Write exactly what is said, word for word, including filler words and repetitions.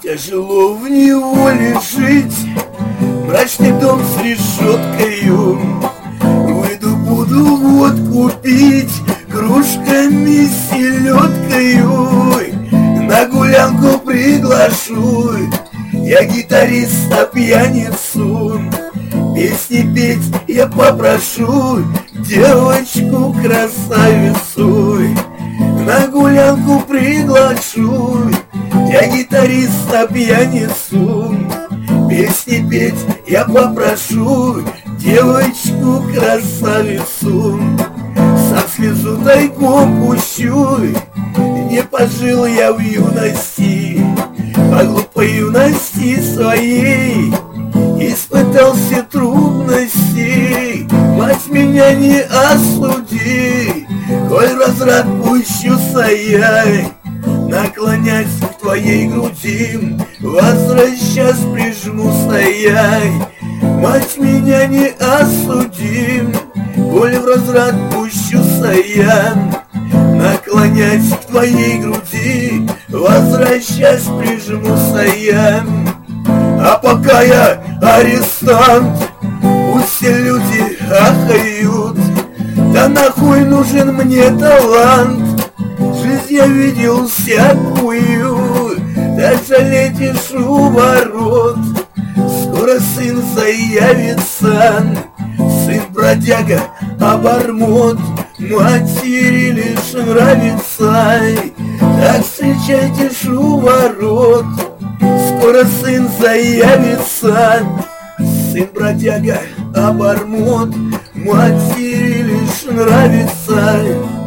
Тяжело в неволе жить, мрачный дом с решеткою. Выйду, буду водку пить кружками с селедкою. На гулянку приглашу я гитариста пьяницу. Песни петь я попрошу девочку красавицу. На гулянку приглашу я гитариста пьяницу. Песни петь я попрошу девочку красавицу. Сам слезу тайком пущу, не пожил я в юности, по глупой юности своей испытал все трудности. Мать, меня не осуди, коль разврат пущуся я, наклонясь к твоей груди, возвращаясь прижмуся я. Мать, меня не осуди, коль в разврат пущуся я, наклонясь к твоей груди, возвращаясь прижмуся я. А пока я арестант, пусть все люди ахают. Да нахуй нужен мне талант, жизнь я видел всякую. Даже летишь у ворот, скоро сын заявится. Сын бродяга, обормот, матери лишь нравится. Так встречайтесь у ворот, скоро сын заявится. Сын бродяга, обормот, матери лишь нравится.